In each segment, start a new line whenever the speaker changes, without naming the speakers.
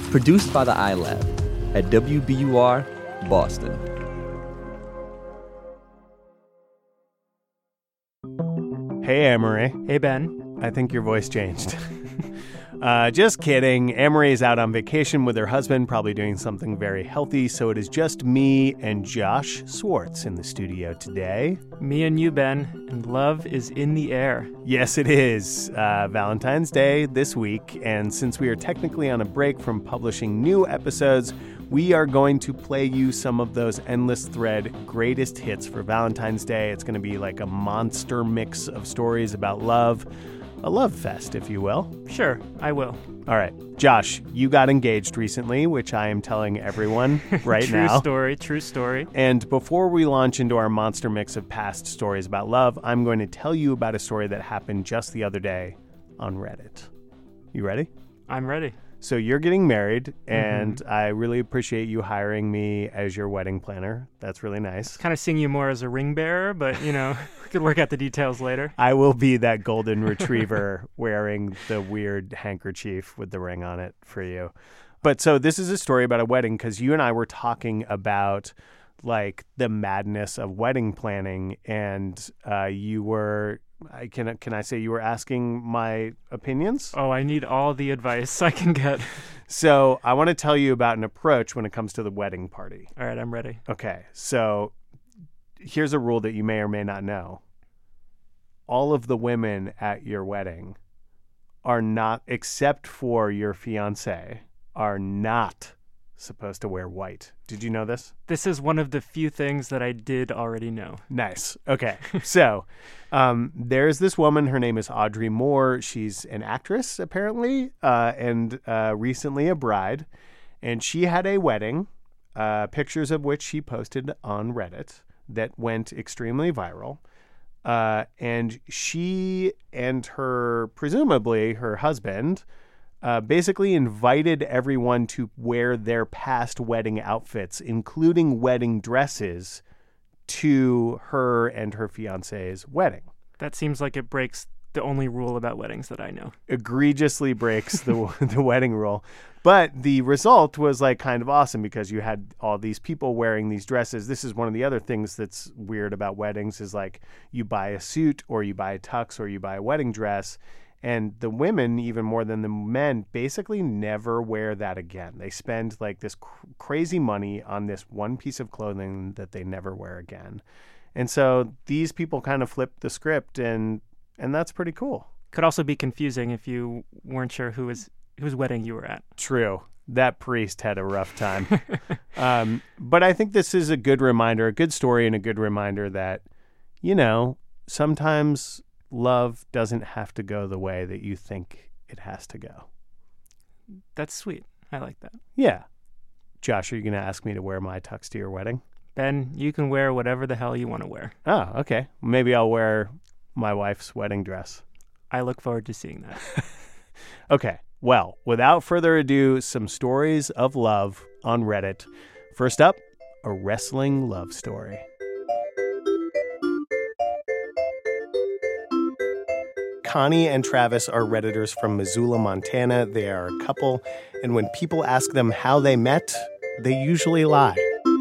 Produced by the iLab at WBUR, Boston.
Hey, Amory.
Hey, Ben.
I think your voice changed. Just kidding. Amory is out on vacation with her husband, probably doing something very healthy, so it is just me and Josh Swartz in the studio today.
Me and you, Ben, and love is in the air.
Yes, it is. Valentine's Day this week, and since we are technically on a break from publishing new episodes, we are going to play you some of those Endless Thread greatest hits for Valentine's Day. It's going to be like a monster mix of stories about love. A love fest, if you will.
Sure, I will.
All right. Josh, you got engaged recently, which I am telling everyone right now.
True story.
And before we launch into our monster mix of past stories about love, I'm going to tell you about a story that happened just the other day on Reddit. You ready?
I'm ready.
So you're getting married, and I really appreciate you hiring me as your wedding planner. That's really nice.
Kind of seeing you more as a ring bearer, but, we could work out the details later.
I will be that golden retriever wearing the weird handkerchief with the ring on it for you. But so this is a story about a wedding because you and I were talking about like the madness of wedding planning, and you were... Can I say you were asking my opinions?
Oh, I need all the advice I can get.
So I want to tell you about an approach when it comes to the wedding party.
All right, I'm ready.
Okay, so here's a rule that you may or may not know. All of the women at your wedding are not, except for your fiancé, are not supposed to wear white. Did you know this?
This is one of the few things that I did already know.
Nice. Okay. So there's this woman. Her name is Audrey Moore. She's an actress, apparently, and recently a bride. And she had a wedding, pictures of which she posted on Reddit that went extremely viral. And she and presumably her husband, basically invited everyone to wear their past wedding outfits, including wedding dresses, to her and her fiancé's wedding.
That seems like it breaks the only rule about weddings that I know.
Egregiously breaks the wedding rule. But the result was like kind of awesome because you had all these people wearing these dresses. This is one of the other things that's weird about weddings is like you buy a suit or you buy a tux or you buy a wedding dress. And the women, even more than the men, basically never wear that again. They spend like this crazy money on this one piece of clothing that they never wear again. And so these people kind of flipped the script, and that's pretty cool.
Could also be confusing if you weren't sure whose wedding you were at.
True. That priest had a rough time. But I think this is a good reminder, a good story, and a good reminder that, sometimes love doesn't have to go the way that you think it has to go.
That's sweet. I like that.
Yeah. Josh, are you going to ask me to wear my tux to your wedding?
Ben, you can wear whatever the hell you want to wear.
Oh, okay. Maybe I'll wear my wife's wedding dress.
I look forward to seeing that.
Okay. Well, without further ado, some stories of love on Reddit. First up, a wrestling love story. Connie and Travis are Redditors from Missoula, Montana. They are a couple, and when people ask them how they met, they usually lie.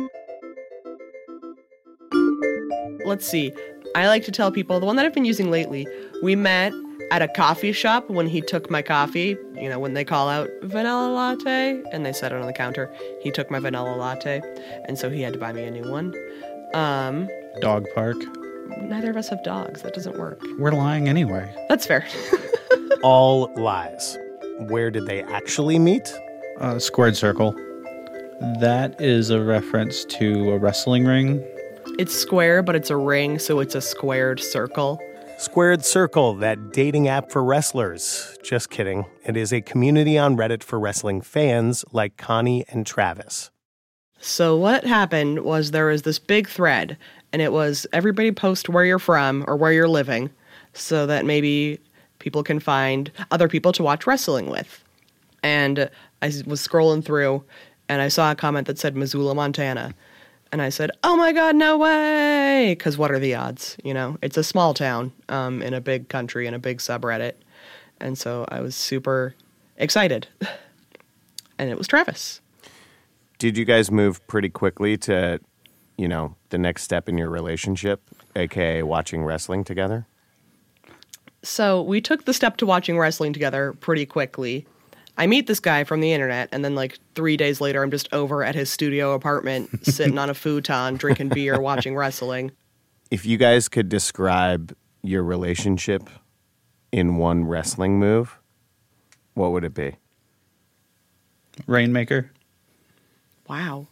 Let's see. I like to tell people, the one that I've been using lately, we met at a coffee shop when he took my coffee. When they call out vanilla latte, and they set it on the counter. He took my vanilla latte, and so he had to buy me a new one.
Dog park.
Neither of us have dogs. That doesn't work.
We're lying anyway.
That's fair.
All lies. Where did they actually meet?
Squared circle. That is a reference to a wrestling ring.
It's square, but it's a ring, so it's a squared circle.
Squared Circle, that dating app for wrestlers. Just kidding. It is a community on Reddit for wrestling fans like Connie and Travis.
So what happened was there was this big thread, and it was everybody post where you're from or where you're living so that maybe people can find other people to watch wrestling with. And I was scrolling through, and I saw a comment that said Missoula, Montana. And I said, oh my God, no way! Because what are the odds? It's a small town in a big country, in a big subreddit. And so I was super excited. and it was Travis.
Did you guys move pretty quickly to, the next step in your relationship, aka watching wrestling together?
So we took the step to watching wrestling together pretty quickly. I meet this guy from the internet, and then like 3 days later, I'm just over at his studio apartment, sitting on a futon, drinking beer, watching wrestling.
If you guys could describe your relationship in one wrestling move, what would it be?
Rainmaker.
Wow.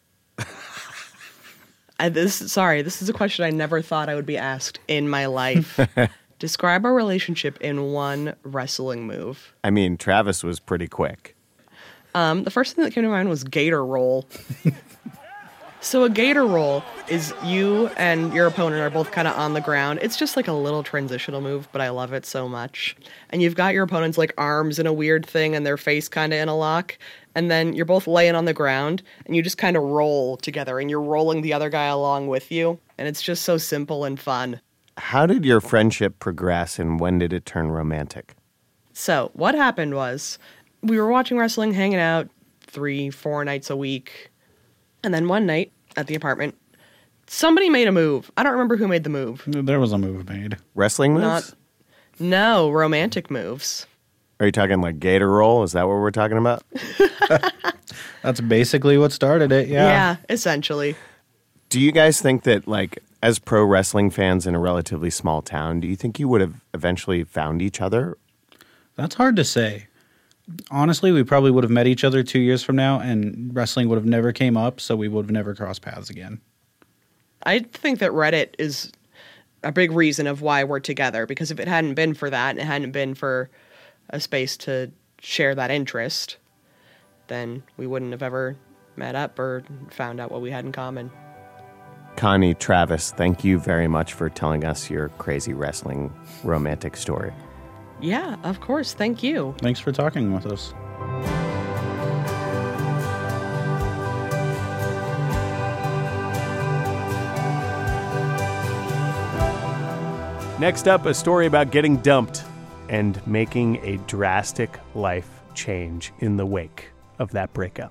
This is a question I never thought I would be asked in my life. Describe our relationship in one wrestling move.
I mean, Travis was pretty quick.
The first thing that came to mind was gator roll. So a gator roll is you and your opponent are both kind of on the ground. It's just like a little transitional move, but I love it so much. And you've got your opponent's like arms in a weird thing and their face kind of in a lock. And then you're both laying on the ground and you just kind of roll together and you're rolling the other guy along with you. And it's just so simple and fun.
How did your friendship progress and when did it turn romantic?
So what happened was we were watching wrestling, hanging out 3-4 nights a week. And then one night at the apartment, somebody made a move. I don't remember who made the move.
There was a move made.
Wrestling moves?
No, romantic moves.
Are you talking like gator roll? Is that what we're talking about?
That's basically what started it, yeah.
Yeah, essentially.
Do you guys think that, like, as pro wrestling fans in a relatively small town, do you think you would have eventually found each other?
That's hard to say. Honestly, we probably would have met each other 2 years from now, and wrestling would have never came up, so we would have never crossed paths again.
I think that Reddit is a big reason of why we're together, because if it hadn't been for that, and it hadn't been for a space to share that interest, then we wouldn't have ever met up or found out what we had in common.
Connie, Travis, thank you very much for telling us your crazy wrestling romantic story.
Yeah, of course. Thank you.
Thanks for talking with us.
Next up, a story about getting dumped and making a drastic life change in the wake of that breakup.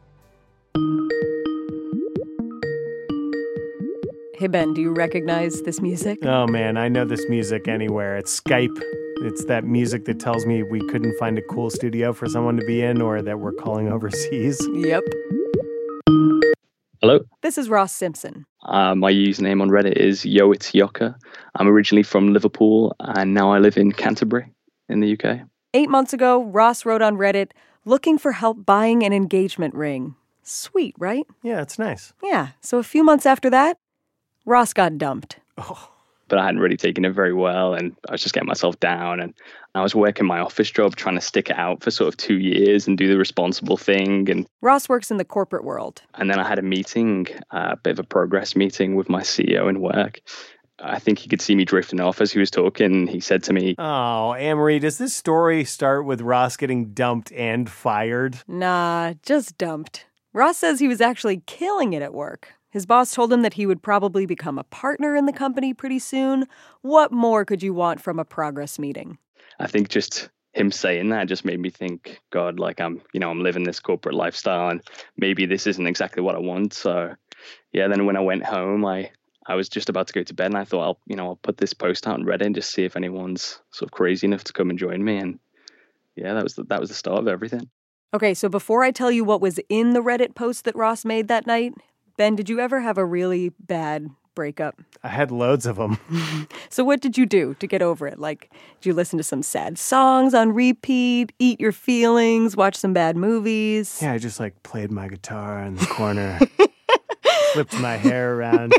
Hey, Ben, do you recognize this music?
Oh, man, I know this music anywhere. It's Skype. It's that music that tells me we couldn't find a cool studio for someone to be in or that we're calling overseas.
Yep.
Hello.
This is Ross Simpson.
My username on Reddit is Yo It's Yoka. I'm originally from Liverpool and now I live in Canterbury in the UK.
8 months ago, Ross wrote on Reddit, looking for help buying an engagement ring. Sweet, right?
Yeah, it's nice.
Yeah, so a few months after that, Ross got dumped.
But I hadn't really taken it very well and I was just getting myself down and I was working my office job trying to stick it out for sort of 2 years and do the responsible thing. And
Ross works in the corporate world.
And then I had a meeting, a bit of a progress meeting with my CEO in work. I think he could see me drifting off as he was talking. He said to me,
"Oh, Anne-Marie, does this story start with Ross getting dumped and fired?"
Nah, just dumped. Ross says he was actually killing it at work. His boss told him that he would probably become a partner in the company pretty soon. What more could you want from a progress meeting?
I think just him saying that just made me think, God, like I'm living this corporate lifestyle and maybe this isn't exactly what I want. So yeah, then when I went home, I was just about to go to bed and I thought I'll put this post out on Reddit and just see if anyone's sort of crazy enough to come and join me. And yeah, that was the start of everything.
Okay, so before I tell you what was in the Reddit post that Ross made that night, Ben, did you ever have a really bad breakup?
I had loads of them.
So what did you do to get over it? Like, did you listen to some sad songs on repeat, eat your feelings, watch some bad movies?
Yeah, I just played my guitar in the corner, flipped my hair around,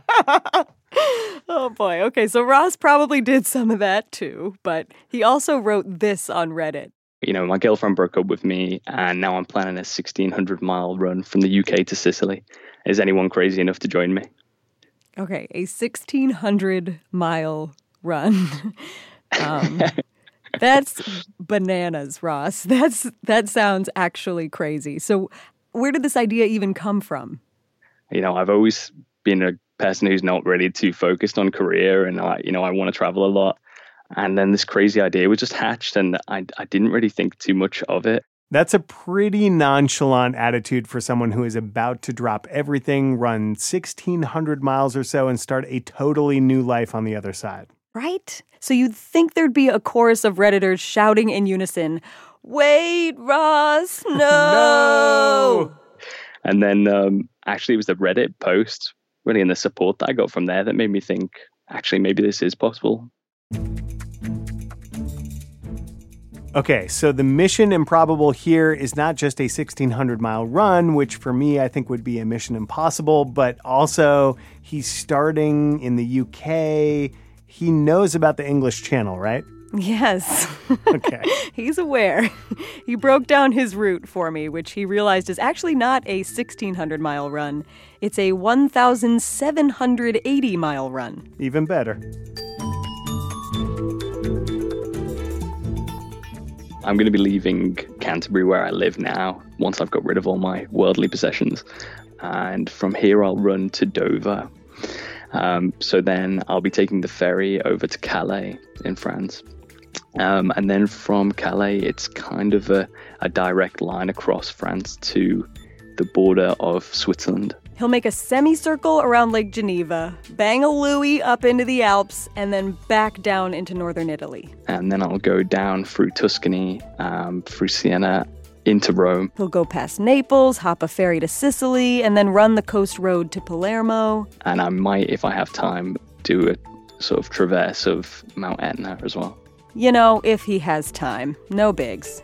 Oh boy. Okay, so Ross probably did some of that too, but he also wrote this on Reddit.
My girlfriend broke up with me and now I'm planning a 1,600-mile run from the UK to Sicily. Is anyone crazy enough to join me?
Okay, a 1,600-mile run. That's bananas, Ross. That sounds actually crazy. So where did this idea even come from?
I've always been a person who's not really too focused on career and I want to travel a lot. And then this crazy idea was just hatched and I didn't really think too much of it.
That's a pretty nonchalant attitude for someone who is about to drop everything, run 1,600 miles or so, and start a totally new life on the other side.
Right? So you'd think there'd be a chorus of Redditors shouting in unison, "Wait, Ross, no!"
No!
And then actually it was the Reddit post, really, and the support that I got from there that made me think, actually, maybe this is possible.
Okay, so the mission improbable here is not just a 1,600-mile run, which for me I think would be a mission impossible, but also he's starting in the UK. He knows about the English Channel, right?
Yes.
Okay.
He's aware. He broke down his route for me, which he realized is actually not a 1,600-mile run. It's a 1,780-mile run.
Even better.
I'm going to be leaving Canterbury, where I live now, once I've got rid of all my worldly possessions. And from here, I'll run to Dover. So then I'll be taking the ferry over to Calais in France. And then from Calais, it's kind of a direct line across France to the border of Switzerland.
He'll make a semicircle around Lake Geneva, bang a Louis up into the Alps, and then back down into northern Italy.
And then I'll go down through Tuscany, through Siena, into Rome.
He'll go past Naples, hop a ferry to Sicily, and then run the coast road to Palermo.
And I might, if I have time, do a sort of traverse of Mount Etna as well.
You know, if he has time. No bigs.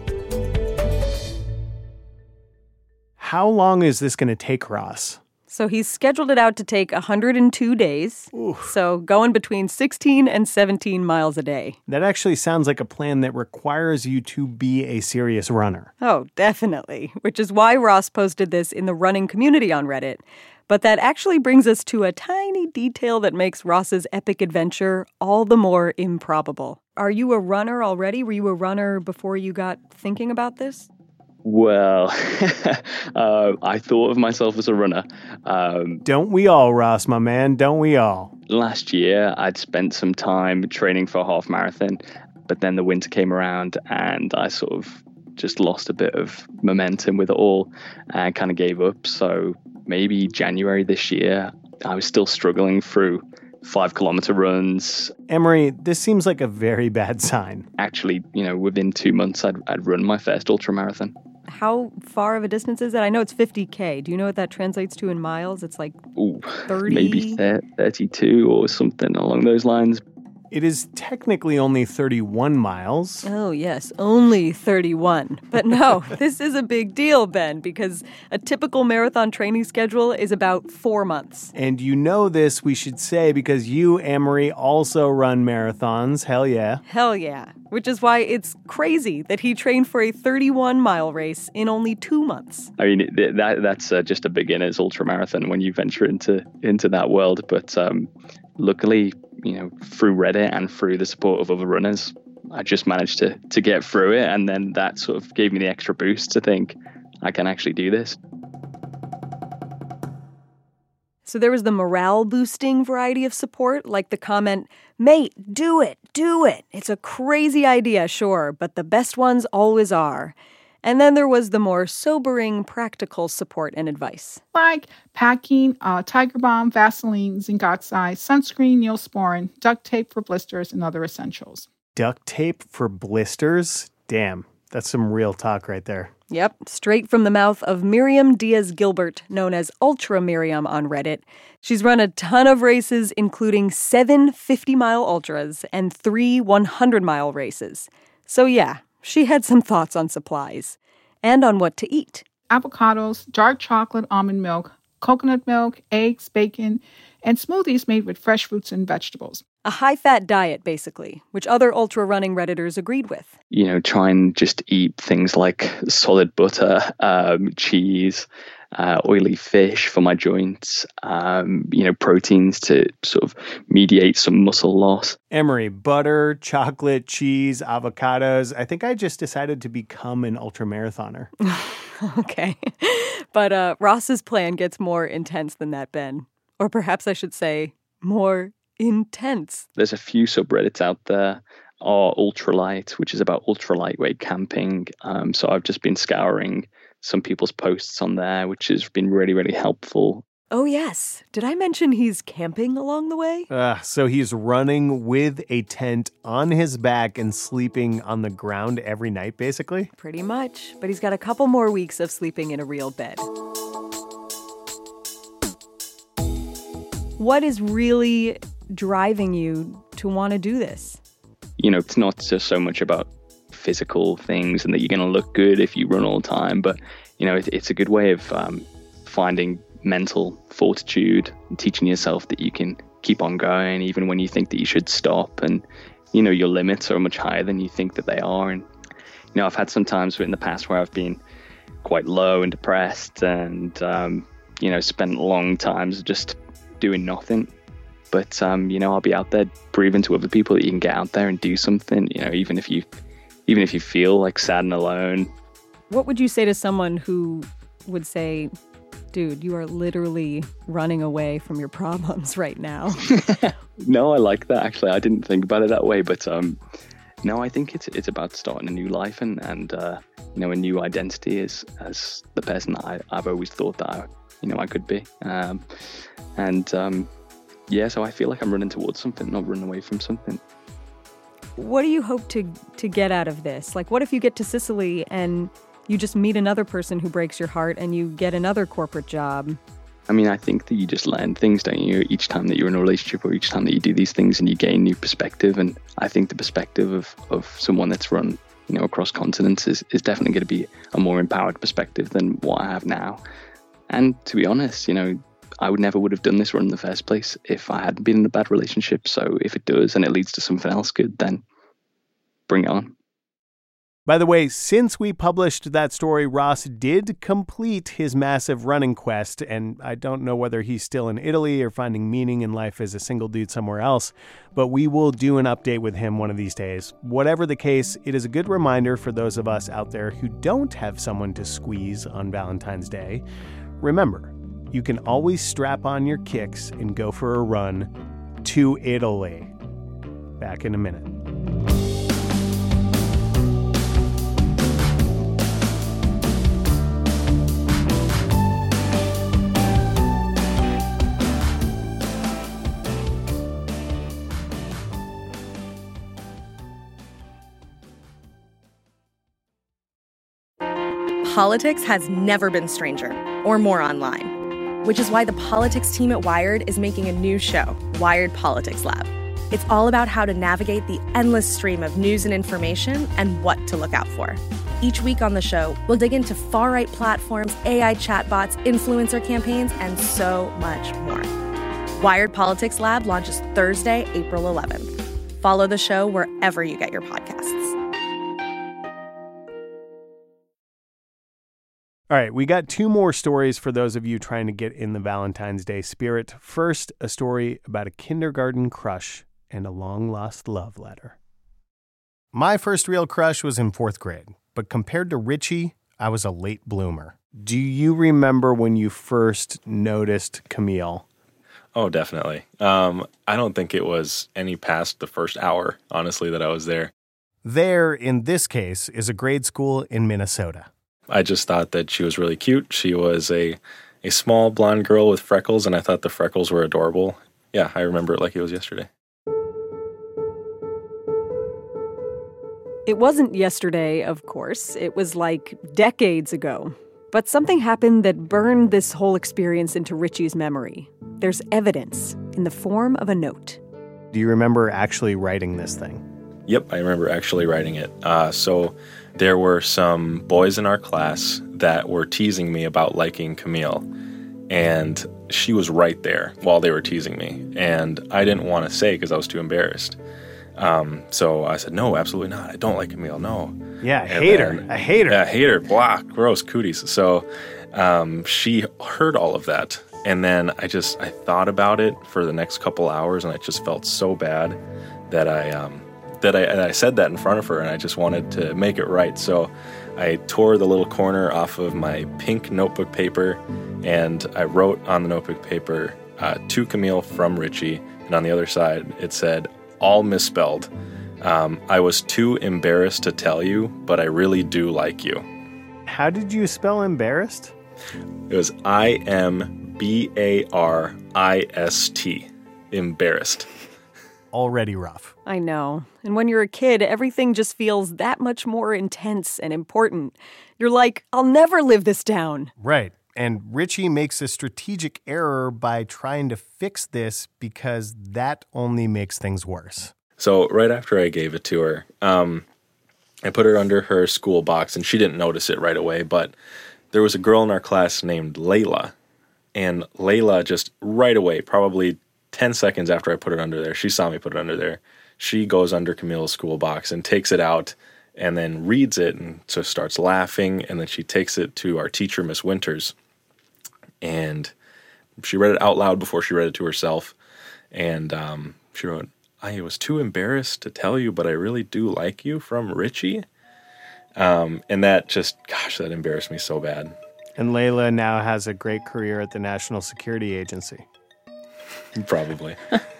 How long is this going to take, Ross?
So he's scheduled it out to take 102 days. So going between 16 and 17 miles a day.
That actually sounds like a plan that requires you to be a serious runner.
Oh, definitely. Which is why Ross posted this in the running community on Reddit. But that actually brings us to a tiny detail that makes Ross's epic adventure all the more improbable. Are you a runner already? Were you a runner before you got thinking about this?
Well, I thought of myself as a runner.
Don't we all, Ross, my man? Don't we all?
Last year, I'd spent some time training for a half marathon, but then the winter came around and I sort of just lost a bit of momentum with it all and kind of gave up. So maybe January this year, I was still struggling through 5-kilometer runs.
Emery, this seems like a very bad sign.
Actually, within 2 months, I'd run my first ultramarathon.
How far of a distance is that? I know it's 50K. Do you know what that translates to in miles? It's like 30?
Maybe 32 or something along those lines.
It is technically only 31 miles.
Oh, yes, only 31. But no, this is a big deal, Ben, because a typical marathon training schedule is about 4 months.
And you know this, we should say, because you, Amory, also run marathons. Hell yeah.
Hell yeah. Which is why it's crazy that he trained for a 31-mile race in only 2 months.
I mean, that's just a beginner's ultramarathon when you venture into that world. But luckily, through Reddit and through the support of other runners, I just managed to get through it. And then that sort of gave me the extra boost to think I can actually do this.
So there was the morale-boosting variety of support, like the comment, "Mate, do it. It's a crazy idea, sure, but the best ones always are." And then there was the more sobering, practical support and advice.
Like packing Tiger Balm, Vaseline, zinc oxide, sunscreen, Neosporin, duct tape for blisters, and other essentials.
Duct tape for blisters? Damn, that's some real talk right there.
Yep, straight from the mouth of Miriam Diaz-Gilbert, known as Ultra Miriam on Reddit. She's run a ton of races, including 7 50-mile ultras and 3 100-mile races. So yeah, she had some thoughts on supplies and on what to eat.
Avocados, dark chocolate, almond milk, coconut milk, eggs, bacon, and smoothies made with fresh fruits and vegetables.
A high-fat diet, basically, which other ultra-running Redditors agreed with.
Try and just eat things like solid butter, cheese, oily fish for my joints, proteins to sort of mediate some muscle loss.
Emery, butter, chocolate, cheese, avocados. I think I just decided to become an ultramarathoner.
Okay. But Ross's plan gets more intense than that, Ben. Or perhaps I should say more intense.
There's a few subreddits out there are Ultralight, which is about ultra lightweight camping. So I've just been scouring some people's posts on there, which has been really, really helpful.
Oh, yes. Did I mention he's camping along the way?
So he's running with a tent on his back and sleeping on the ground every night, basically?
Pretty much. But he's got a couple more weeks of sleeping in a real bed. What is really driving you to want to do this?
You know, it's not just so much about physical things and that you're going to look good if you run all the time, but, you know, it's a good way of finding mental fortitude and teaching yourself that you can keep on going even when you think that you should stop, and, you know, your limits are much higher than you think that they are. And, you know, I've had some times in the past where I've been quite low and depressed and, you know, spent long times just doing nothing. But, you know, I'll be out there proving to other people that you can get out there and do something, you know, even if you feel like sad and alone.
What would you say to someone who would say, dude, you are literally running away from your problems right now?
No, I like that, actually. I didn't think about it that way. But, no, I think it's about starting a new life and you know, a new identity as the person that I've always thought that I could be. Yeah, so I feel like I'm running towards something, not running away from something.
What do you hope to get out of this? Like, what if you get to Sicily and you just meet another person who breaks your heart and you get another corporate job?
I mean, I think that you just learn things, don't you? Each time that you're in a relationship or each time that you do these things, and you gain new perspective. And I think the perspective of someone that's run, you know, across continents is definitely going to be a more empowered perspective than what I have now. And to be honest, you know, I would have done this run in the first place if I hadn't been in a bad relationship. So if it does and it leads to something else good, then bring it on.
By the way, since we published that story, Ross did complete his massive running quest, and I don't know whether he's still in Italy or finding meaning in life as a single dude somewhere else, but we will do an update with him one of these days. Whatever the case, it is a good reminder for those of us out there who don't have someone to squeeze on Valentine's Day. Remember, you can always strap on your kicks and go for a run to Italy. Back in a minute.
Politics has never been stranger or more online. Which is why the politics team at Wired is making a new show, Wired Politics Lab. It's all about how to navigate the endless stream of news and information and what to look out for. Each week on the show, we'll dig into far-right platforms, AI chatbots, influencer campaigns, and so much more. Wired Politics Lab launches Thursday, April 11th. Follow the show wherever you get your podcasts.
All right, we got two more stories for those of you trying to get in the Valentine's Day spirit. First, a story about a kindergarten crush and a long-lost love letter. My first real crush was in 4th grade, but compared to Richie, I was a late bloomer. Do you remember when you first noticed Camille?
Oh, definitely. I don't think it was any past the first hour, honestly, that I was there.
There, in this case, is a grade school in Minnesota.
I just thought that she was really cute. She was a small blonde girl with freckles, and I thought the freckles were adorable. Yeah, I remember it like it was yesterday.
It wasn't yesterday, of course. It was like decades ago. But something happened that burned this whole experience into Richie's memory. There's evidence in the form of a note.
Do you remember actually writing this thing?
Yep, I remember actually writing it. So there were some boys in our class that were teasing me about liking Camille. And she was right there while they were teasing me. And I didn't want to say because I was too embarrassed. So I said, no, absolutely not. I don't like Camille, no.
Yeah, I hate her.
Yeah, hate her. Blah, gross, cooties. So she heard all of that. And then I thought about it for the next couple hours, and I just felt so bad that I said that in front of her, and I just wanted to make it right. So I tore the little corner off of my pink notebook paper, and I wrote on the notebook paper, to Camille from Richie, and on the other side it said, all misspelled. I was too embarrassed to tell you, but I really do like you.
How did you spell embarrassed?
It was IMBARIST. Embarrassed.
Already rough.
I know. And when you're a kid, everything just feels that much more intense and important. You're like, I'll never live this down.
Right. And Richie makes a strategic error by trying to fix this because that only makes things worse.
So right after I gave it to her, I put it under her school box, and she didn't notice it right away, but there was a girl in our class named Layla. And Layla just right away, probably 10 seconds after I put it under there, she saw me put it under there. She goes under Camille's school box and takes it out and then reads it and so starts laughing. And then she takes it to our teacher, Miss Winters. And she read it out loud before she read it to herself. And she wrote, I was too embarrassed to tell you, but I really do like you, from Richie. And that just, gosh, that embarrassed me so bad.
And Layla now has a great career at the National Security Agency.
Probably.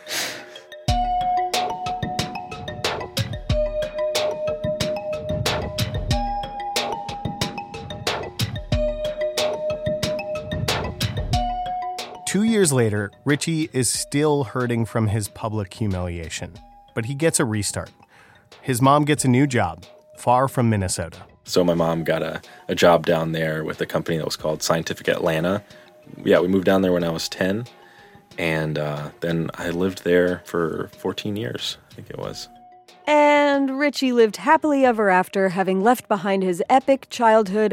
Two years later, Richie is still hurting from his public humiliation, but he gets a restart. His mom gets a new job, far from Minnesota.
So my mom got a job down there with a company that was called Scientific Atlanta. Yeah, we moved down there when I was 10. And then I lived there for 14 years, I think it was.
And Richie lived happily ever after, having left behind his epic childhood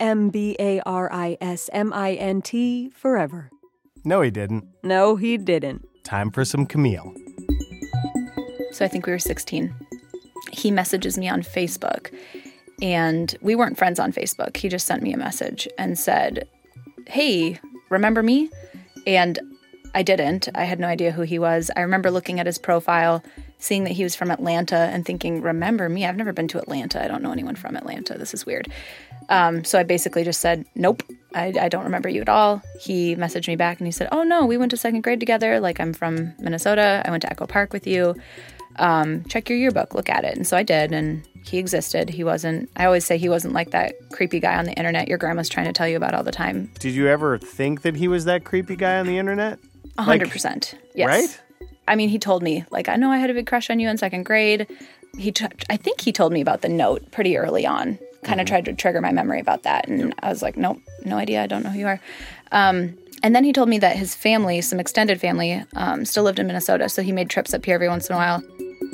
IMBARISMINT forever.
No, he didn't.
No, he didn't.
Time for some Camille.
So I think we were 16. He messages me on Facebook, and we weren't friends on Facebook. He just sent me a message and said, hey, remember me? And I didn't. I had no idea who he was. I remember looking at his profile, seeing that he was from Atlanta and thinking, remember me? I've never been to Atlanta. I don't know anyone from Atlanta. This is weird. So I basically just said, nope, I don't remember you at all. He messaged me back and he said, oh no, we went to second grade together. Like, I'm from Minnesota. I went to Echo Park with you. Check your yearbook, look at it. And so I did, and he existed. He wasn't, I always say he wasn't like that creepy guy on the internet your grandma's trying to tell you about all the time.
Did you ever think that he was that creepy guy on the internet?
100%. Yes.
Right?
I mean, he told me, like, I know I had a big crush on you in second grade. I think he told me about the note pretty early on, kind of tried to trigger my memory about that. And I was like, nope, no idea. I don't know who you are. And then he told me that his family, some extended family, still lived in Minnesota. So he made trips up here every once in a while.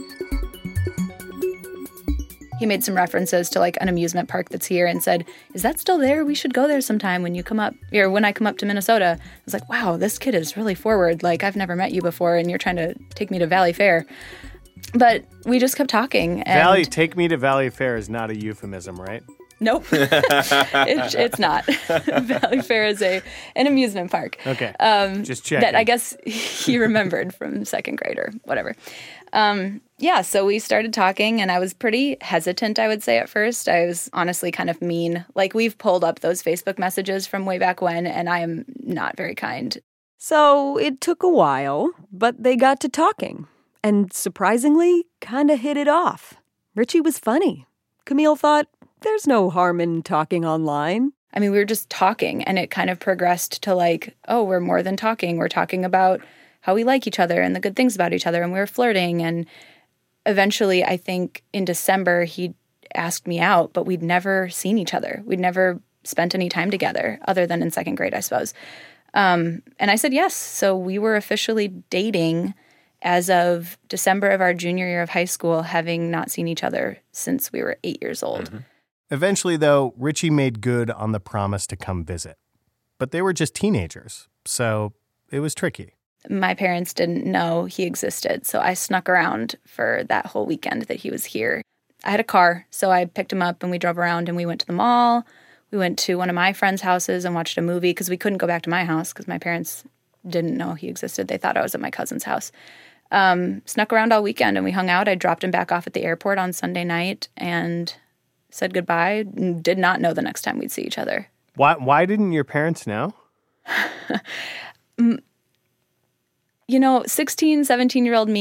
He made some references to like an amusement park that's here and said, is that still there? We should go there sometime when you come up, or when I come up to Minnesota. I was like, wow, this kid is really forward. Like, I've never met you before and you're trying to take me to Valley Fair. But we just kept talking. And
take me to Valley Fair is not a euphemism, right?
Nope. It's not. Valley Fair is an amusement park.
Okay. Just checking.
That I guess he remembered from second grade or whatever. Yeah, so we started talking, and I was pretty hesitant, I would say, at first. I was honestly kind of mean. Like, we've pulled up those Facebook messages from way back when, and I am not very kind.
So it took a while, but they got to talking. And surprisingly, kind of hit it off. Richie was funny. Camille thought, there's no harm in talking online.
I mean, we were just talking, and it kind of progressed to like, oh, we're more than talking. We're talking about how we like each other and the good things about each other, and we were flirting. And eventually, I think in December, he asked me out, but we'd never seen each other. We'd never spent any time together other than in second grade, I suppose. And I said yes. So we were officially dating as of December of our junior year of high school, having not seen each other since we were 8 years old.
Mm-hmm. Eventually, though, Richie made good on the promise to come visit. But they were just teenagers, so it was tricky.
My parents didn't know he existed, so I snuck around for that whole weekend that he was here. I had a car, so I picked him up and we drove around and we went to the mall. We went to one of my friends' houses and watched a movie because we couldn't go back to my house because my parents didn't know he existed. They thought I was at my cousin's house. Snuck around all weekend and we hung out. I dropped him back off at the airport on Sunday night and said goodbye. Did not know the next time we'd see each other.
Why didn't your parents know?
16, 17-year-old me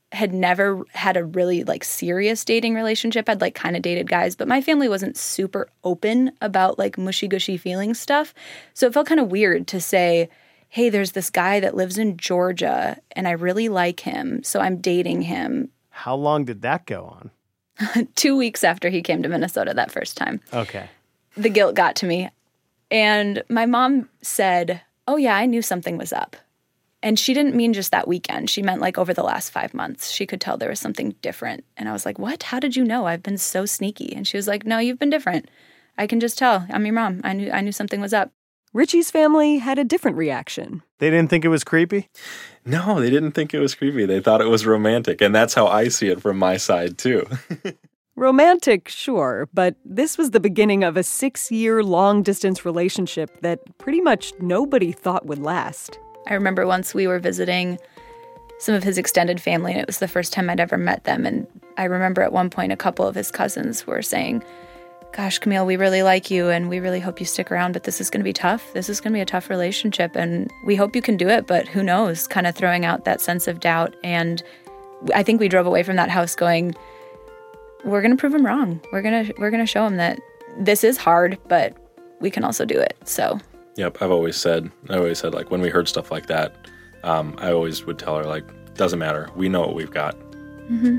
had never had a really like serious dating relationship. I'd like kind of dated guys, but my family wasn't super open about like mushy gushy feelings stuff. So it felt kind of weird to say, hey, there's this guy that lives in Georgia and I really like him, so I'm dating him.
How long did that go on?
2 weeks after he came to Minnesota that first time.
Okay.
The guilt got to me. And my mom said, oh yeah, I knew something was up. And she didn't mean just that weekend. She meant like over the last 5 months. She could tell there was something different. And I was like, what? How did you know? I've been so sneaky. And she was like, no, you've been different. I can just tell. I'm your mom. I knew something was up.
Richie's family had a different reaction.
They didn't think it was creepy?
No, they didn't think it was creepy. They thought it was romantic. And that's how I see it from my side, too.
Romantic, sure, but this was the beginning of a 6-year long-distance relationship that pretty much nobody thought would last.
I remember once we were visiting some of his extended family, and it was the first time I'd ever met them. And I remember at one point a couple of his cousins were saying, gosh, Camille, we really like you, and we really hope you stick around, but this is going to be tough. This is going to be a tough relationship, and we hope you can do it, but who knows, kind of throwing out that sense of doubt. And I think we drove away from that house going, we're going to prove him wrong. We're going to show him that this is hard, but we can also do it. So,
yep, I always said like when we heard stuff like that, I always would tell her like, doesn't matter. We know what we've got.
Mm-hmm.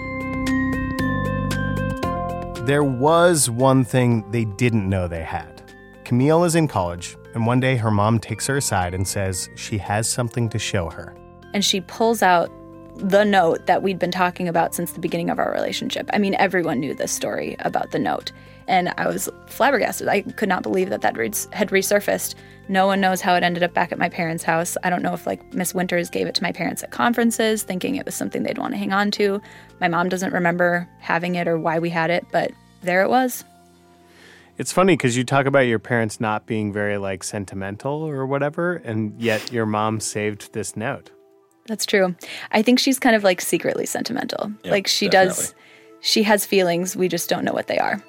There was one thing they didn't know they had. Camille is in college, and one day her mom takes her aside and says she has something to show her.
And she pulls out the note that we'd been talking about since the beginning of our relationship. I mean, everyone knew this story about the note. And I was flabbergasted. I could not believe that had resurfaced. No one knows how it ended up back at my parents' house. I don't know if like Miss Winters gave it to my parents at conferences, thinking it was something they'd want to hang on to. My mom doesn't remember having it or why we had it, but there it was.
It's funny because you talk about your parents not being very like sentimental or whatever, and yet your mom saved this note.
That's true. I think she's kind of like secretly sentimental.
Yep,
like she
definitely
does. She has feelings. We just don't know what they are.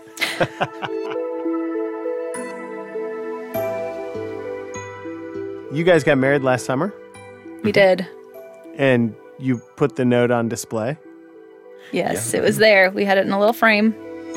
You guys got married last summer?
We did.
And you put the note on display?
Yes, It was there. We had it in a little frame.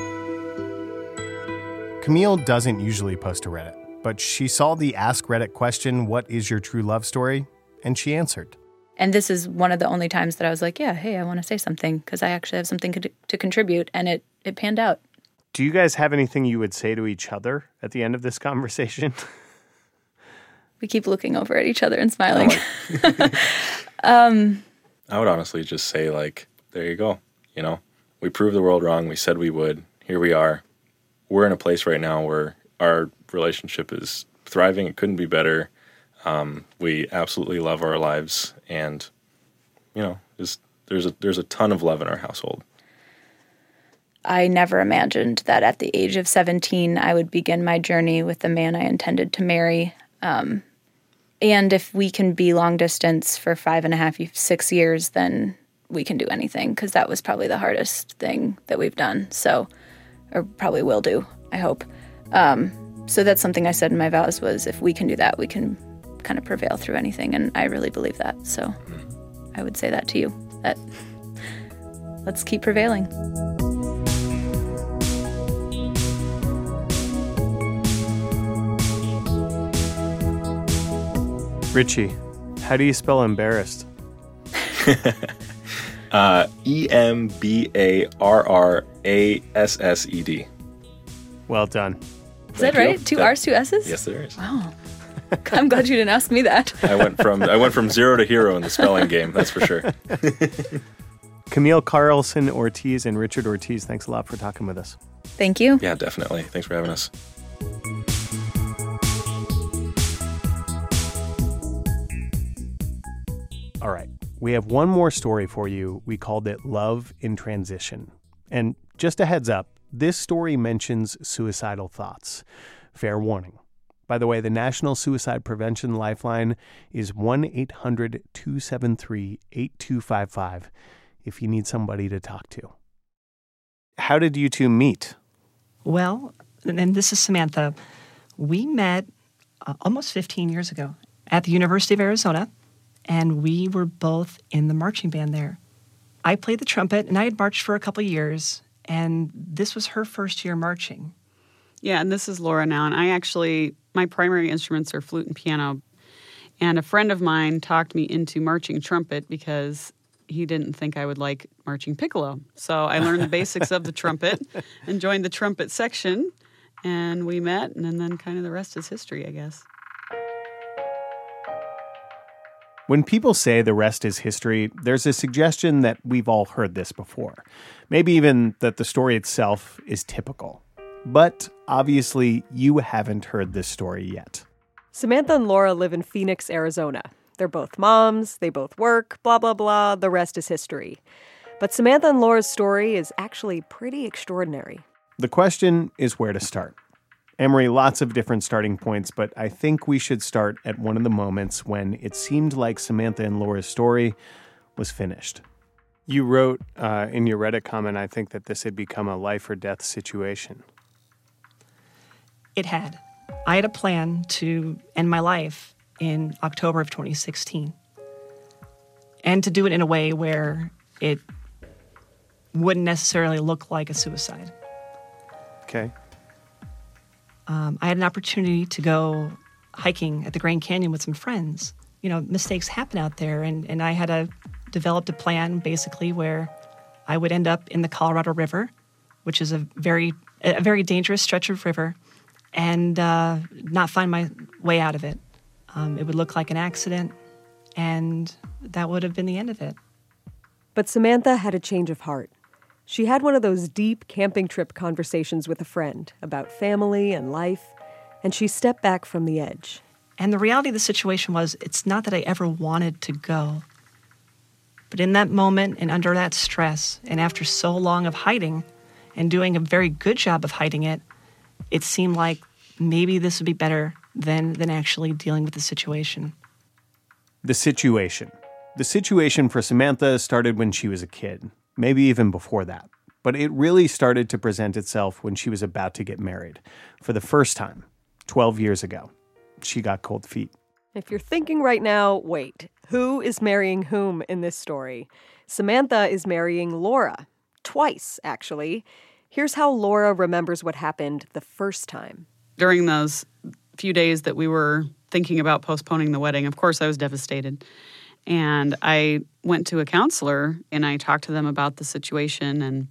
Camille doesn't usually post to Reddit, but she saw the Ask Reddit question, "What is your true love story?" And she answered.
And this is one of the only times that I was like, yeah, hey, I want to say something because I actually have something to contribute, and it panned out.
Do you guys have anything you would say to each other at the end of this conversation?
We keep looking over at each other and smiling.
I would honestly just say like, there you go. You know, we proved the world wrong. We said we would. Here we are. We're in a place right now where our relationship is thriving. It couldn't be better. We absolutely love our lives, and you know, there's a ton of love in our household.
I never imagined that at the age of 17, I would begin my journey with the man I intended to marry. And if we can be long distance for 5.5, 6 years, then we can do anything, because that was probably the hardest thing that we've done. So, or probably will do, I hope. So that's something I said in my vows was, if we can do that, we can kind of prevail through anything. And I really believe that. So I would say that to you, that let's keep prevailing.
Richie, how do you spell embarrassed?
EMBARRASSED.
Well done.
Is that right? 2 R's, 2 S's?
Yes, there is.
Wow. I'm glad you didn't ask me that.
I went from zero to hero in the spelling game, that's for sure.
Camille Carlson Ortiz and Richard Ortiz, thanks a lot for talking with us.
Thank you.
Yeah, definitely. Thanks for having us.
All right, we have one more story for you. We called it Love in Transition. And just a heads up, this story mentions suicidal thoughts. Fair warning. By the way, the National Suicide Prevention Lifeline is 1-800-273-8255 if you need somebody to talk to. How did you two meet?
Well, and this is Samantha. We met almost 15 years ago at the University of Arizona, and we were both in the marching band there. I played the trumpet, and I had marched for a couple years, and this was her first year marching.
Yeah, and this is Laura now, and my primary instruments are flute and piano. And a friend of mine talked me into marching trumpet because he didn't think I would like marching piccolo. So I learned the basics of the trumpet and joined the trumpet section, and we met, and then kind of the rest is history, I guess.
When people say the rest is history, there's a suggestion that we've all heard this before. Maybe even that the story itself is typical. But obviously, you haven't heard this story yet.
Samantha and Laura live in Phoenix, Arizona. They're both moms, they both work, blah, blah, blah, the rest is history. But Samantha and Laura's story is actually pretty extraordinary.
The question is where to start. Amory, lots of different starting points, but I think we should start at one of the moments when it seemed like Samantha and Laura's story was finished. You wrote in your Reddit comment, I think, that this had become a life or death situation.
It had. I had a plan to end my life in October of 2016. And to do it in a way where it wouldn't necessarily look like a suicide.
Okay.
I had an opportunity to go hiking at the Grand Canyon with some friends. You know, mistakes happen out there, and I had developed a plan basically where I would end up in the Colorado River, which is a very dangerous stretch of river, and not find my way out of it. It would look like an accident, and that would have been the end of it.
But Samantha had a change of heart. She had one of those deep camping trip conversations with a friend about family and life, and she stepped back from the edge.
And the reality of the situation was, it's not that I ever wanted to go. But in that moment and under that stress, and after so long of hiding and doing a very good job of hiding it, it seemed like maybe this would be better than actually dealing with the situation.
The situation. The situation for Samantha started when she was a kid, maybe even before that. But it really started to present itself when she was about to get married. For the first time, 12 years ago, she got cold feet.
If you're thinking right now, wait, who is marrying whom in this story? Samantha is marrying Laura. Twice, actually. Here's how Laura remembers what happened the first time.
During those few days that we were thinking about postponing the wedding, of course, I was devastated. And I went to a counselor and I talked to them about the situation. And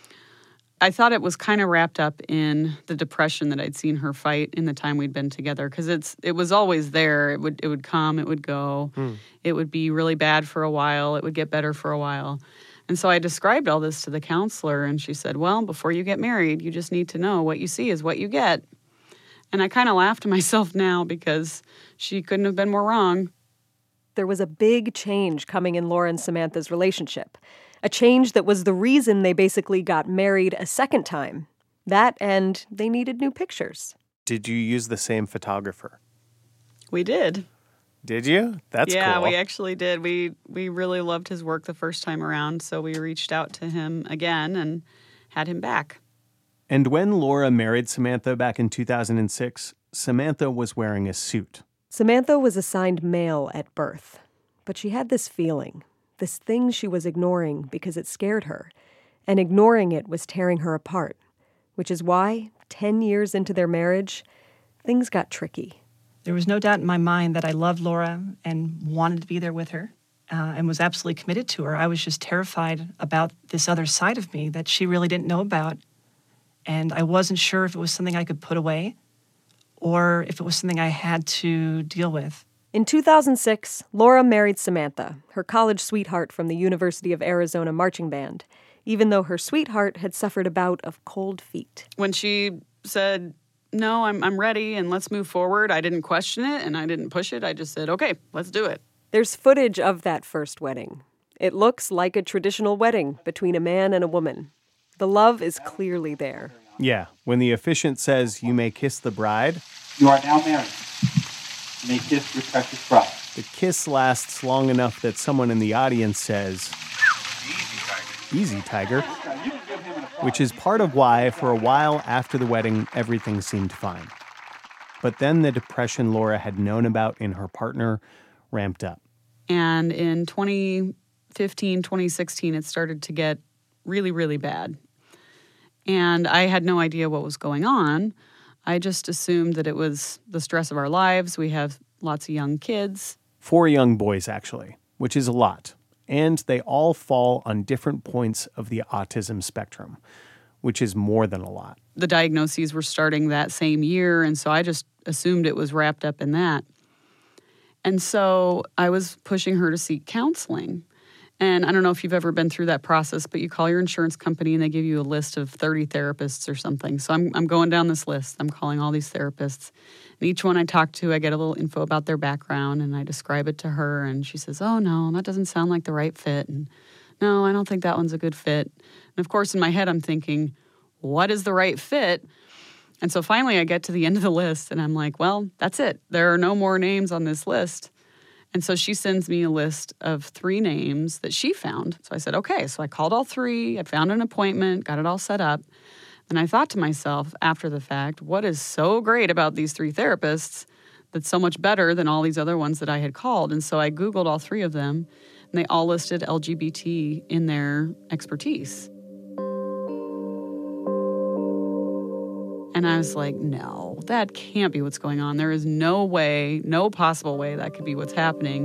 I thought it was kind of wrapped up in the depression that I'd seen her fight in the time we'd been together. Because it was always there. It would come, it would go. It would be really bad for a while. It would get better for a while. And so I described all this to the counselor, and she said, well, before you get married, you just need to know what you see is what you get. And I kind of laugh to myself now because she couldn't have been more wrong.
There was a big change coming in Laura and Samantha's relationship. A change that was the reason they basically got married a second time. That and they needed new pictures.
Did you use the same photographer?
We did.
Did you? That's cool.
Yeah, we actually did. We really loved his work the first time around, so we reached out to him again and had him back.
And when Laura married Samantha back in 2006, Samantha was wearing a suit.
Samantha was assigned male at birth, but she had this feeling, this thing she was ignoring because it scared her, and ignoring it was tearing her apart, which is why, 10 years into their marriage, things got tricky.
There was no doubt in my mind that I loved Laura and wanted to be there with her and was absolutely committed to her. I was just terrified about this other side of me that she really didn't know about. And I wasn't sure if it was something I could put away or if it was something I had to deal with.
In 2006, Laura married Samantha, her college sweetheart from the University of Arizona marching band, even though her sweetheart had suffered a bout of cold feet.
When she said, no, I'm ready and let's move forward, I didn't question it and I didn't push it. I just said, okay, let's do it.
There's footage of that first wedding. It looks like a traditional wedding between a man and a woman. The love is clearly there.
Yeah, when the officiant says you may kiss the bride,
you are now married. You may kiss your precious bride.
The kiss lasts long enough that someone in the audience says, Easy, Tiger. Which is part of why, for a while after the wedding, everything seemed fine. But then the depression Laura had known about in her partner ramped up.
And in 2017, 2016, it started to get really, really bad. And I had no idea what was going on. I just assumed that it was the stress of our lives. We have lots of young kids.
4 young boys, actually, which is a lot. And they all fall on different points of the autism spectrum, which is more than a lot.
The diagnoses were starting that same year, and so I just assumed it was wrapped up in that. And so I was pushing her to seek counseling. And I don't know if you've ever been through that process, but you call your insurance company and they give you a list of 30 therapists or something. So I'm going down this list. I'm calling all these therapists. And each one I talk to, I get a little info about their background and I describe it to her. And she says, oh, no, that doesn't sound like the right fit. And no, I don't think that one's a good fit. And of course, in my head, I'm thinking, what is the right fit? And so finally I get to the end of the list and I'm like, well, that's it. There are no more names on this list. And so she sends me a list of 3 names that she found. So I said, okay. So I called all 3. I found an appointment, got it all set up. And I thought to myself after the fact, what is so great about these 3 therapists that's so much better than all these other ones that I had called? And so I Googled all 3 of them, and they all listed LGBT in their expertise. And I was like, no, that can't be what's going on. There is no way, no possible way that could be what's happening.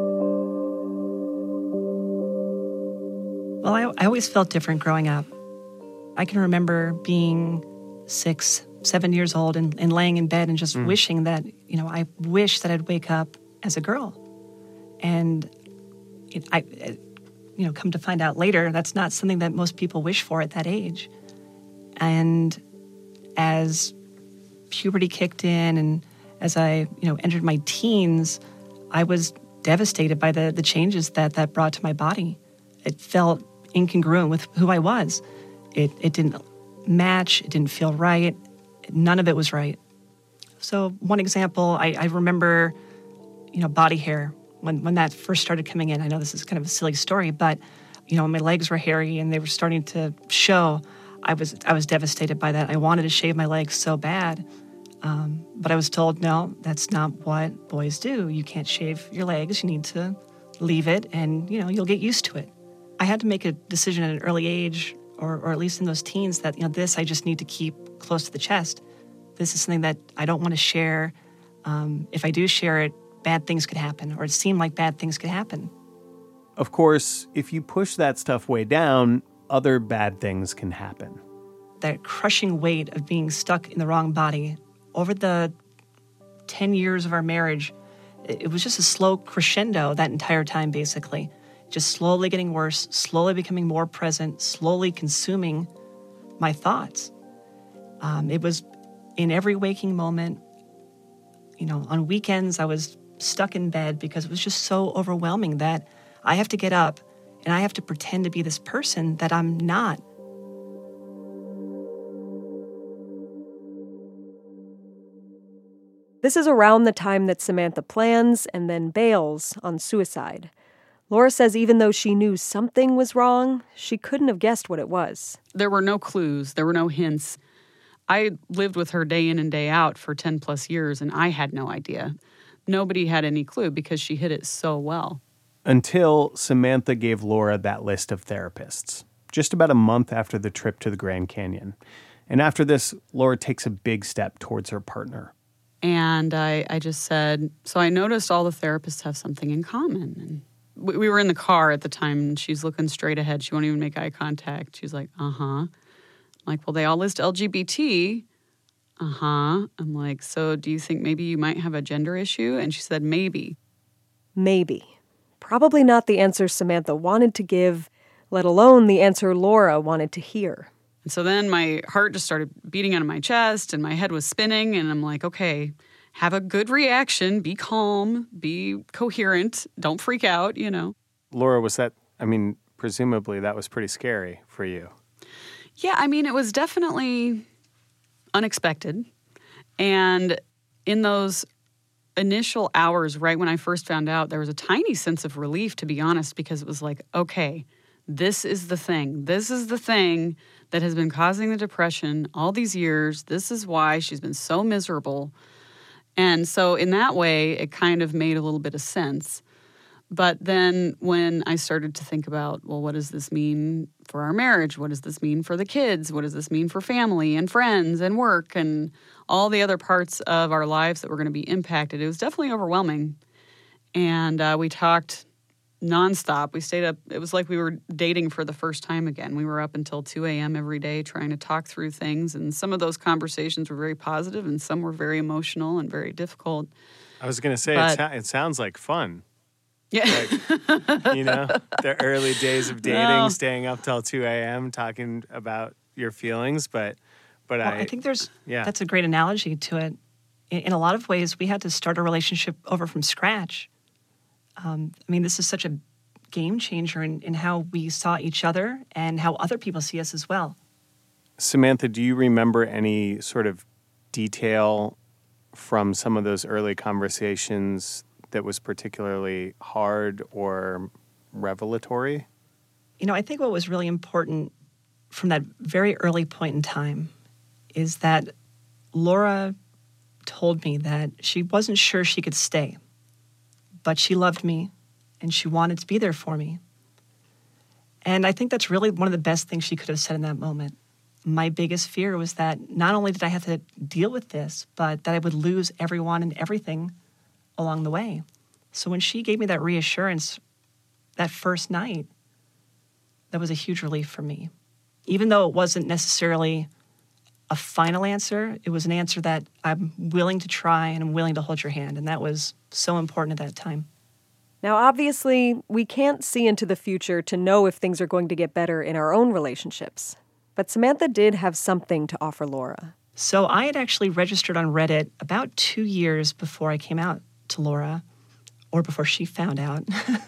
Well, I always felt different growing up. I can remember being 6, 7 years old and laying in bed and just wishing that, I wish that I'd wake up as a girl. And come to find out later, that's not something that most people wish for at that age. And as puberty kicked in and as I, entered my teens, I was devastated by the changes that brought to my body. It felt incongruent with who I was. It didn't match. It didn't feel right. None of it was right. So one example, I remember, body hair when that first started coming in. I know this is kind of a silly story, but, my legs were hairy and they were starting to show. I was devastated by that. I wanted to shave my legs so bad. But I was told, no, that's not what boys do. You can't shave your legs. You need to leave it and, you'll get used to it. I had to make a decision at an early age, or at least in those teens, that, this I just need to keep close to the chest. This is something that I don't want to share. If I do share it, bad things could happen, or it seemed like bad things could happen.
Of course, if you push that stuff way down, other bad things can happen.
That crushing weight of being stuck in the wrong body. Over the 10 years of our marriage, it was just a slow crescendo that entire time, basically. Just slowly getting worse, slowly becoming more present, slowly consuming my thoughts. It was in every waking moment. On weekends, I was stuck in bed because it was just so overwhelming that I have to get up and I have to pretend to be this person that I'm not.
This is around the time that Samantha plans and then bails on suicide. Laura says even though she knew something was wrong, she couldn't have guessed what it was.
There were no clues. There were no hints. I lived with her day in and day out for 10 plus years, and I had no idea. Nobody had any clue because she hid it so well.
Until Samantha gave Laura that list of therapists, just about a month after the trip to the Grand Canyon. And after this, Laura takes a big step towards her partner.
And I just said, so I noticed all the therapists have something in common. And we were in the car at the time, and she's looking straight ahead. She won't even make eye contact. She's like, uh-huh. I'm like, well, they all list LGBT. Uh-huh. I'm like, so do you think maybe you might have a gender issue? And she said, maybe.
Maybe. Probably not the answer Samantha wanted to give, let alone the answer Laura wanted to hear.
And so then my heart just started beating out of my chest and my head was spinning. And I'm like, okay, have a good reaction. Be calm. Be coherent. Don't freak out,
Laura, presumably that was pretty scary for you.
Yeah, it was definitely unexpected. And in those initial hours, right when I first found out, there was a tiny sense of relief, to be honest, because it was like, okay, this is the thing. This is the thing that has been causing the depression all these years. This is why she's been so miserable. And so in that way, it kind of made a little bit of sense. But then when I started to think about, well, what does this mean for our marriage? What does this mean for the kids? What does this mean for family and friends and work and all the other parts of our lives that were going to be impacted? It was definitely overwhelming. And we talked nonstop. We stayed up. It was like we were dating for the first time again. We were up until 2 a.m. every day trying to talk through things. And some of those conversations were very positive and some were very emotional and very difficult.
I was going to say, it sounds like fun.
Yeah.
Like, you know, the early days of dating, staying up till 2 a.m., talking about your feelings. But
well, I think that's a great analogy to it. In a lot of ways, we had to start a relationship over from scratch. I mean, this is such a game changer in how we saw each other and how other people see us as well.
Samantha, do you remember any sort of detail from some of those early conversations that was particularly hard or revelatory?
You know, I think what was really important from that very early point in time is that Laura told me that she wasn't sure she could stay, but she loved me and she wanted to be there for me. And I think that's really one of the best things she could have said in that moment. My biggest fear was that not only did I have to deal with this, but that I would lose everyone and everything along the way. So when she gave me that reassurance that first night, that was a huge relief for me. Even though it wasn't necessarily a final answer, it was an answer that I'm willing to try and I'm willing to hold your hand. And that was so important at that time.
Now, obviously, we can't see into the future to know if things are going to get better in our own relationships. But Samantha did have something to offer Laura.
So I had actually registered on Reddit about 2 years before I came out to Laura, or before she found out.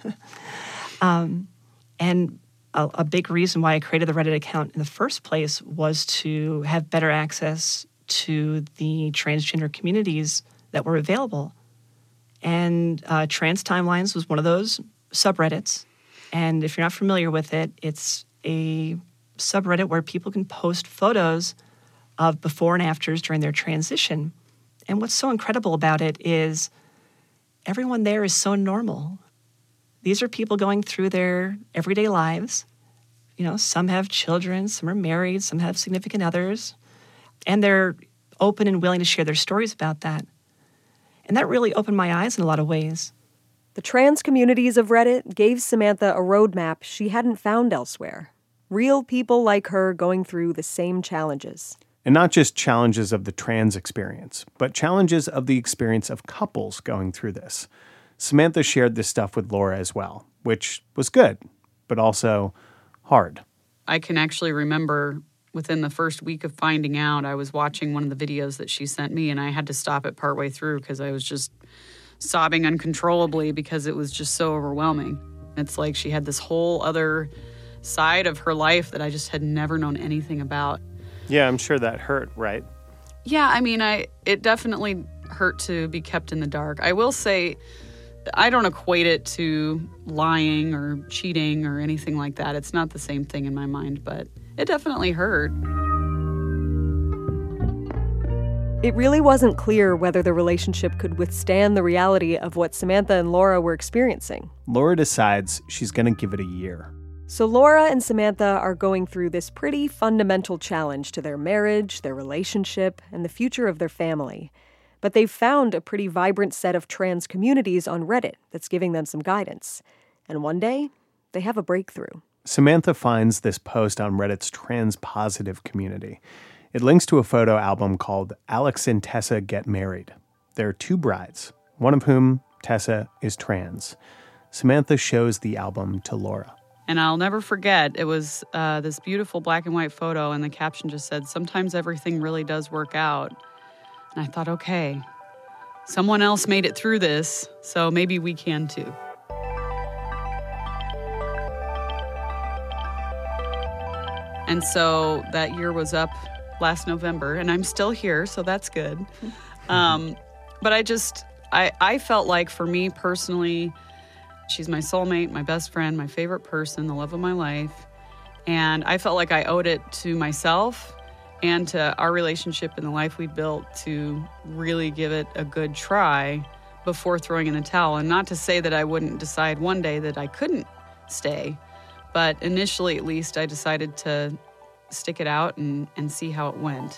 And a big reason why I created the Reddit account in the first place was to have better access to the transgender communities that were available. And Trans Timelines was one of those subreddits. And if you're not familiar with it, it's a subreddit where people can post photos of before and afters during their transition. And what's so incredible about it is everyone there is so normal. These are people going through their everyday lives. You know, some have children, some are married, some have significant others, and they're open and willing to share their stories about that. And that really opened my eyes in a lot of ways.
The trans communities of Reddit gave Samantha a roadmap she hadn't found elsewhere. Real people like her going through the same challenges.
And not just challenges of the trans experience, but challenges of the experience of couples going through this. Samantha shared this stuff with Laura as well, which was good, but also hard.
I can actually remember within the first week of finding out, I was watching one of the videos that she sent me, and I had to stop it partway through because I was just sobbing uncontrollably because it was just so overwhelming. It's like she had this whole other side of her life that I just had never known anything about.
Yeah, I'm sure that hurt, right?
Yeah, I mean, it definitely hurt to be kept in the dark. I will say, I don't equate it to lying or cheating or anything like that. It's not the same thing in my mind, but it definitely hurt.
It really wasn't clear whether the relationship could withstand the reality of what Samantha and Laura were experiencing.
Laura decides she's going to give it a year.
So Laura and Samantha are going through this pretty fundamental challenge to their marriage, their relationship, and the future of their family. But they've found a pretty vibrant set of trans communities on Reddit that's giving them some guidance. And one day, they have a breakthrough.
Samantha finds this post on Reddit's trans positive community. It links to a photo album called Alex and Tessa Get Married. There are 2 brides, one of whom, Tessa, is trans. Samantha shows the album to Laura.
And I'll never forget, it was this beautiful black and white photo, and the caption just said, "Sometimes everything really does work out." And I thought, okay, someone else made it through this, so maybe we can too. And so that year was up last November, and I'm still here, so that's good. But I felt like for me personally, she's my soulmate, my best friend, my favorite person, the love of my life. And I felt like I owed it to myself and to our relationship and the life we built to really give it a good try before throwing in the towel. And not to say that I wouldn't decide one day that I couldn't stay, but initially, at least, I decided to stick it out and see how it went.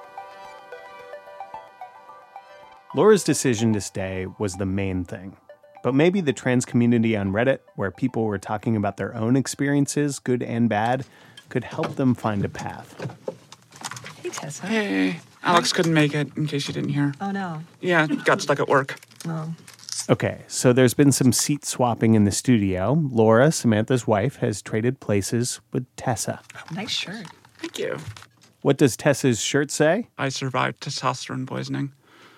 Laura's decision to stay was the main thing. But maybe the trans community on Reddit, where people were talking about their own experiences, good and bad, could help them find a path.
Hey, Tessa.
Hey, Alex couldn't make it, in case you didn't hear.
Oh, no.
Yeah, got stuck at work.
Oh.
Okay, so there's been some seat swapping in the studio. Laura, Samantha's wife, has traded places with Tessa.
Nice shirt.
Thank you.
What does Tessa's shirt say?
I survived testosterone poisoning.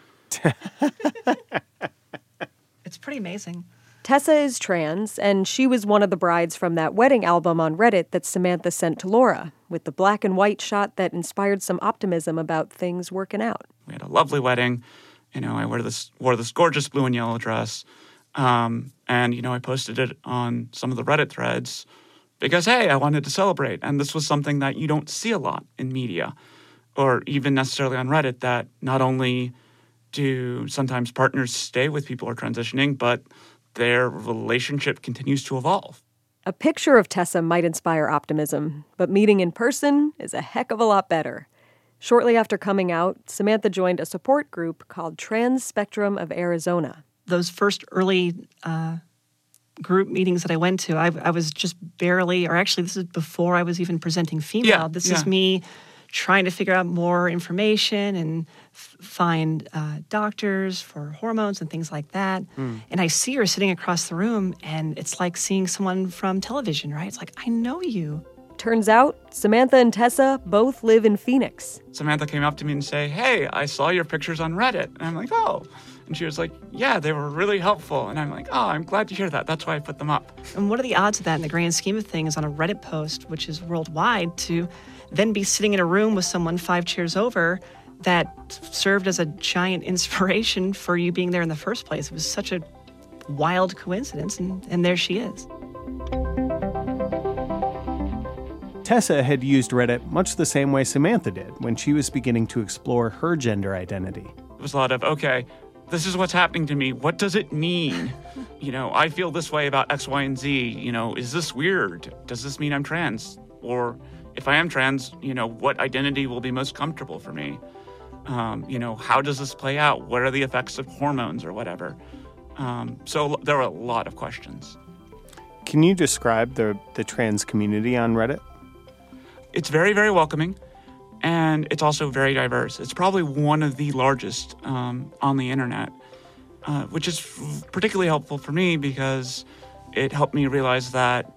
It's pretty amazing.
Tessa is trans, and she was one of the brides from that wedding album on Reddit that Samantha sent to Laura, with the black and white shot that inspired some optimism about things working out.
We had a lovely wedding. I wore this gorgeous blue and yellow dress. And, I posted it on some of the Reddit threads because, hey, I wanted to celebrate. And this was something that you don't see a lot in media or even necessarily on Reddit, that not only do sometimes partners stay with people who are transitioning, but their relationship continues to evolve.
A picture of Tessa might inspire optimism, but meeting in person is a heck of a lot better. Shortly after coming out, Samantha joined a support group called Trans Spectrum of Arizona.
Those first early group meetings that I went to, I was just barely, or actually this is before I was even presenting female.
Yeah,
this is me trying to figure out more information and find doctors for hormones and things like that. And I see her sitting across the room, and it's like seeing someone from television, right? It's like, I know you.
Turns out, Samantha and Tessa both live in Phoenix.
Samantha came up to me and say, hey, I saw your pictures on Reddit. And I'm like, oh. And she was like, yeah, they were really helpful. And I'm like, oh, I'm glad to hear that. That's why I put them up.
And what are the odds of that in the grand scheme of things on a Reddit post, which is worldwide, to then be sitting in a room with someone 5 chairs over that served as a giant inspiration for you being there in the first place? It was such a wild coincidence, and there she is.
Tessa had used Reddit much the same way Samantha did when she was beginning to explore her gender identity.
It was a lot of, okay, this is what's happening to me. What does it mean? I feel this way about X, Y, and Z. Is this weird? Does this mean I'm trans? Or if I am trans, what identity will be most comfortable for me? How does this play out? What are the effects of hormones or whatever? So there were a lot of questions.
Can you describe the trans community on Reddit?
It's very, very welcoming, and it's also very diverse. It's probably one of the largest on the internet, which is particularly helpful for me because it helped me realize that,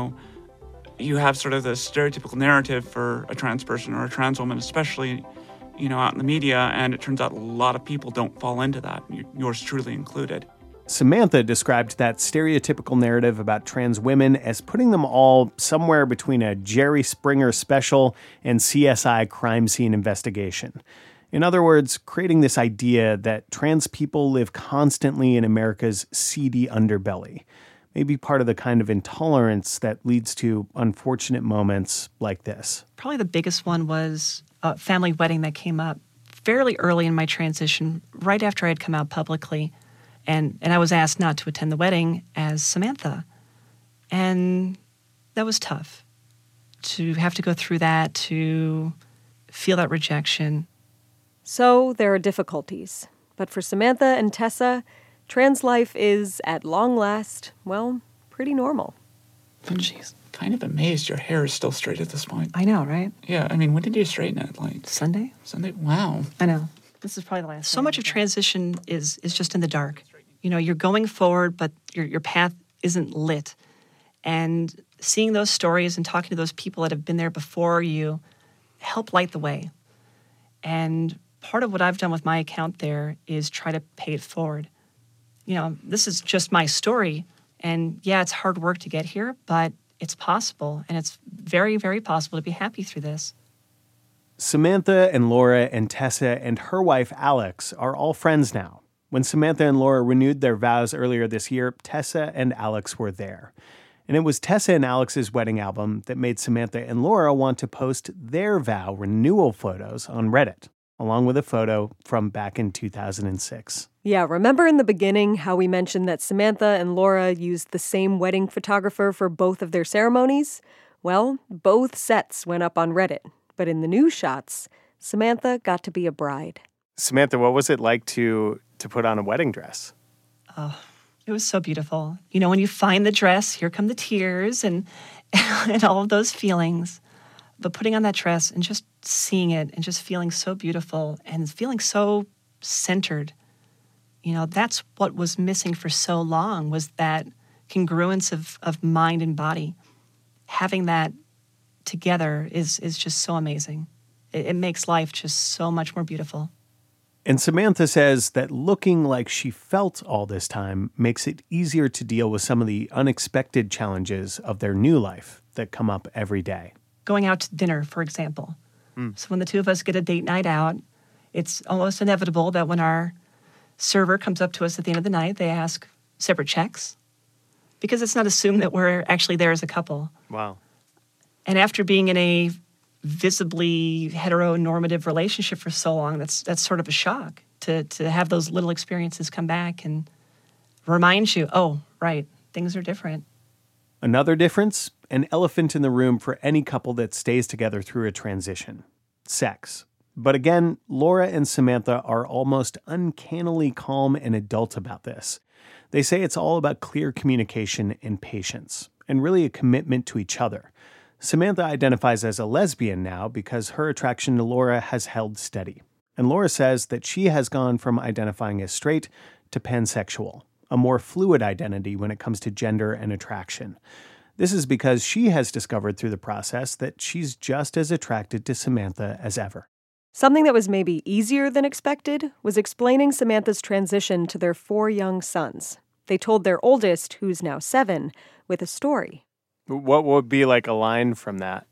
you have sort of the stereotypical narrative for a trans person or a trans woman, especially, out in the media, and it turns out a lot of people don't fall into that, yours truly included.
Samantha described that stereotypical narrative about trans women as putting them all somewhere between a Jerry Springer special and CSI crime scene investigation. In other words, creating this idea that trans people live constantly in America's seedy underbelly. Maybe part of the kind of intolerance that leads to unfortunate moments like this.
Probably the biggest one was a family wedding that came up fairly early in my transition, right after I had come out publicly. And I was asked not to attend the wedding as Samantha. And that was tough, to have to go through that, to feel that rejection.
So there are difficulties. But for Samantha and Tessa, trans life is, at long last, well, pretty normal.
I'm kind of amazed your hair is still straight at this point.
I know, right?
Yeah, when did you straighten it?
Sunday?
Sunday? Wow.
I know. This is probably the last. So much of transition is just in the dark. You're going forward, but your path isn't lit. And seeing those stories and talking to those people that have been there before you help light the way. And part of what I've done with my account there is try to pay it forward. This is just my story. And yeah, it's hard work to get here, but it's possible. And it's very, very possible to be happy through this.
Samantha and Laura and Tessa and her wife, Alex, are all friends now. When Samantha and Laura renewed their vows earlier this year, Tessa and Alex were there. And it was Tessa and Alex's wedding album that made Samantha and Laura want to post their vow renewal photos on Reddit. along with a photo from back in 2006.
Yeah, remember in the beginning how we mentioned that Samantha and Laura used the same wedding photographer for both of their ceremonies? Well, both sets went up on Reddit, but in the new shots, Samantha got to be a bride.
Samantha, what was it like to put on a wedding dress?
Oh, it was so beautiful. You know, when you find the dress, here come the tears and and all of those feelings. But putting on that dress and just seeing it and just feeling so beautiful and feeling so centered, you know, that's what was missing for so long, was that congruence of mind and body. Having that together is just so amazing. It makes life just so much more beautiful.
And Samantha says that looking like she felt all this time makes it easier to deal with some of the unexpected challenges of their new life that come up every day.
Going out to dinner, for example. So when the two of us get a date night out, it's almost inevitable that when our server comes up to us at the end of the night, they ask separate checks, because it's not assumed that we're actually there as a couple.
Wow.
And after being in a visibly heteronormative relationship for so long, that's sort of a shock to have those little experiences come back and remind you, oh, right, things are different.
Another difference, an elephant in the room for any couple that stays together through a transition: sex. But again, Laura and Samantha are almost uncannily calm and adult about this. They say it's all about clear communication and patience, and really a commitment to each other. Samantha identifies as a lesbian now because her attraction to Laura has held steady. And Laura says that she has gone from identifying as straight to pansexual, a more fluid identity when it comes to gender and attraction. This is because she has discovered through the process that she's just as attracted to Samantha as ever.
Something that was maybe easier than expected was explaining Samantha's transition to their 4 young sons. They told their oldest, who's now 7, with a story.
What would be like a line from that?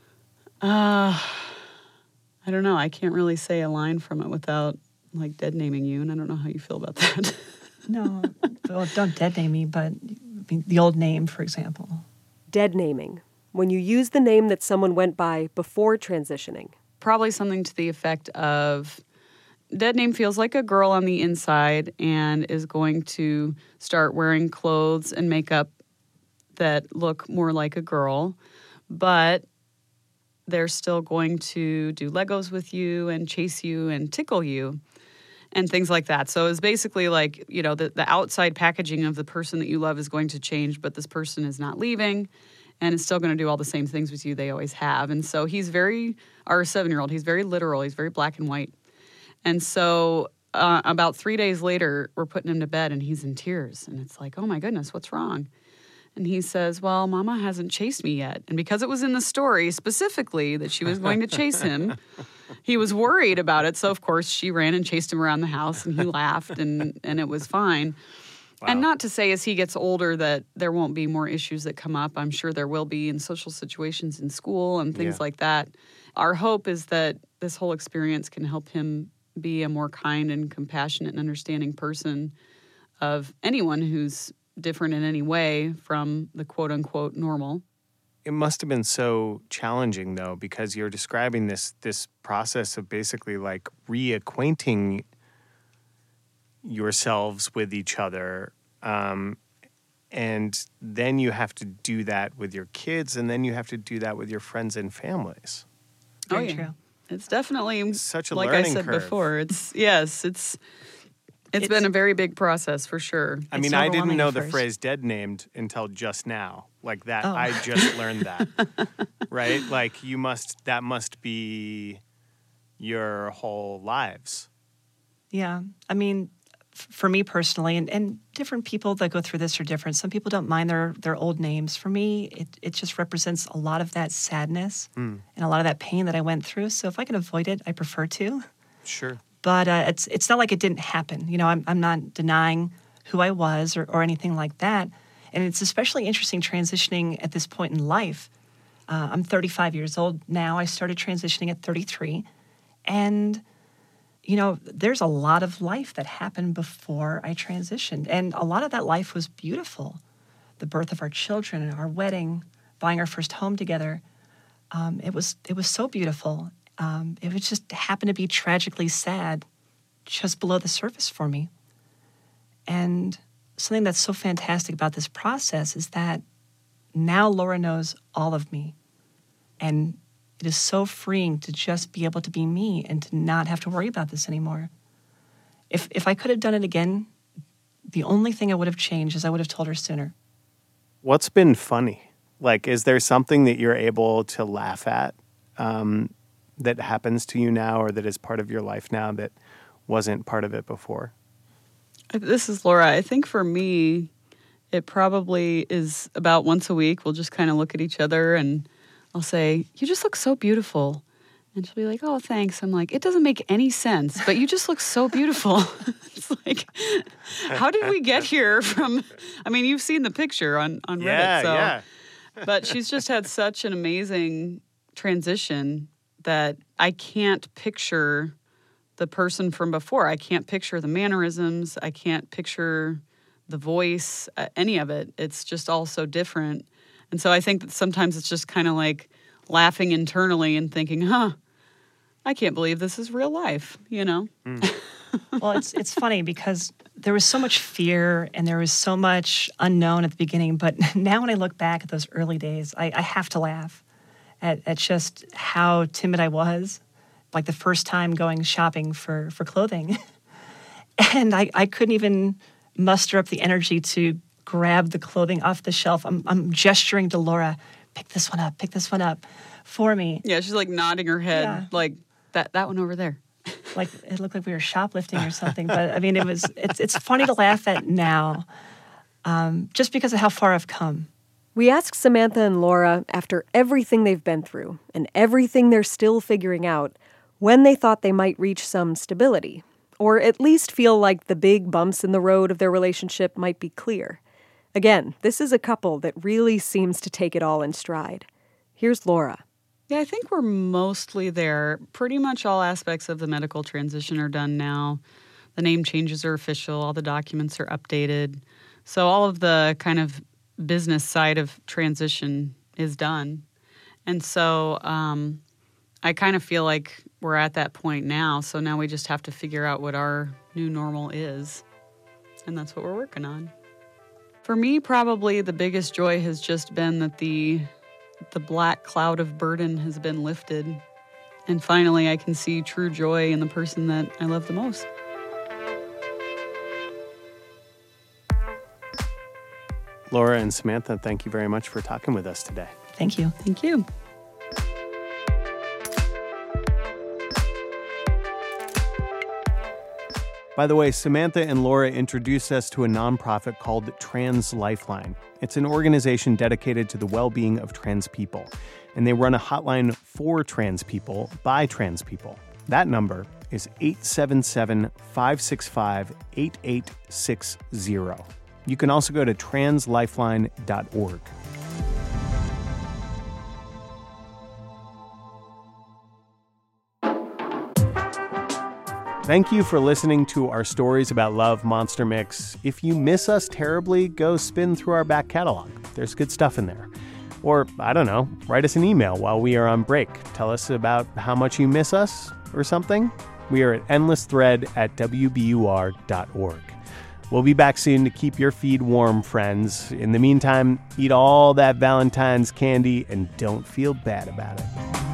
I don't know. I can't really say a line from it without like dead naming you, and I don't know how you feel about that.
No, well, don't dead name me, but the old name, for example.
Dead naming, when you use the name that someone went by before transitioning.
Probably something to the effect of, dead name feels like a girl on the inside and is going to start wearing clothes and makeup that look more like a girl, but they're still going to do Legos with you and chase you and tickle you and things like that. So it's basically like, you know, the outside packaging of the person that you love is going to change, but this person is not leaving and is still going to do all the same things with you they always have. And so he's our 7-year-old, he's very literal. He's very black and white. And so about 3 days later, we're putting him to bed and he's in tears. And it's like, oh my goodness, what's wrong? And he says, well, Mama hasn't chased me yet. And because it was in the story specifically that she was going to chase him, he was worried about it. So, of course, she ran and chased him around the house, and he laughed, and it was fine. Wow. And not to say as he gets older that there won't be more issues that come up. I'm sure there will be in social situations in school and things like that. Our hope is that this whole experience can help him be a more kind and compassionate and understanding person of anyone who's different in any way from the quote-unquote normal.
It must have been so challenging, though, because you're describing this process of basically like reacquainting yourselves with each other, and then you have to do that with your kids, and then you have to do that with your friends and families.
Very true.
It's definitely
such a
like
learning
I said
curve.
Before. It's been a very big process for sure.
I mean, I didn't know the phrase dead named until just now. Like that, I just learned that. Right? Like that must be your whole lives.
Yeah. I mean, for me personally, and different people that go through this are different. Some people don't mind their old names. For me, it just represents a lot of that sadness and a lot of that pain that I went through. So if I can avoid it, I prefer to.
Sure.
But it's not like it didn't happen. You know, I'm not denying who I was or anything like that. And it's especially interesting transitioning at this point in life. I'm 35 years old now. I started transitioning at 33. And, you know, there's a lot of life that happened before I transitioned. And a lot of that life was beautiful. The birth of our children, our wedding, buying our first home together. It was so beautiful. It would just happen to be tragically sad just below the surface for me. And something that's so fantastic about this process is that now Laura knows all of me. And it is so freeing to just be able to be me and to not have to worry about this anymore. If I could have done it again, the only thing I would have changed is I would have told her sooner.
What's been funny? Like, is there something that you're able to laugh at that happens to you now or that is part of your life now that wasn't part of it before?
This is Laura. I think for me, it probably is about once a week. We'll just kind of look at each other and I'll say, "You just look so beautiful." And she'll be like, "Oh, thanks." I'm like, "It doesn't make any sense, but you just look so beautiful." It's like, how did we get here from, I mean, you've seen the picture on Reddit. So.
Yeah.
But she's just had such an amazing transition that I can't picture the person from before. I can't picture the mannerisms. I can't picture the voice, any of it. It's just all so different. And so I think that sometimes it's just kind of like laughing internally and thinking, I can't believe this is real life, you know?
Well, it's funny because there was so much fear and there was so much unknown at the beginning. But now when I look back at those early days, I have to laugh at just how timid I was. Like the first time going shopping for clothing. And I couldn't even muster up the energy to grab the clothing off the shelf. I'm gesturing to Laura, pick this one up for me.
Yeah, she's like nodding her head, like that one over there.
Like it looked like we were shoplifting or something. But I mean, it's funny to laugh at now, just because of how far I've come.
We asked Samantha and Laura, after everything they've been through and everything they're still figuring out, when they thought they might reach some stability, or at least feel like the big bumps in the road of their relationship might be clear. Again, this is a couple that really seems to take it all in stride. Here's Laura.
Yeah, I think we're mostly there. Pretty much all aspects of the medical transition are done now. The name changes are official. All the documents are updated. So all of the kind of business side of transition is done. And so I kind of feel like we're at that point now. So now we just have to figure out what our new normal is. And that's what we're working on. For me, probably the biggest joy has just been that the black cloud of burden has been lifted. And finally, I can see true joy in the person that I love the most.
Laura and Samantha, thank you very much for talking with us today.
Thank you.
Thank you.
By the way, Samantha and Laura introduced us to a nonprofit called Trans Lifeline. It's an organization dedicated to the well-being of trans people, and they run a hotline for trans people by trans people. That number is 877-565-8860. You can also go to translifeline.org. Thank you for listening to our stories about love, Monster Mix. If you miss us terribly, go spin through our back catalog. There's good stuff in there. Or, I don't know, write us an email while we are on break. Tell us about how much you miss us or something. We are at endlessthread@wbur.org. We'll be back soon to keep your feed warm, friends. In the meantime, eat all that Valentine's candy and don't feel bad about it.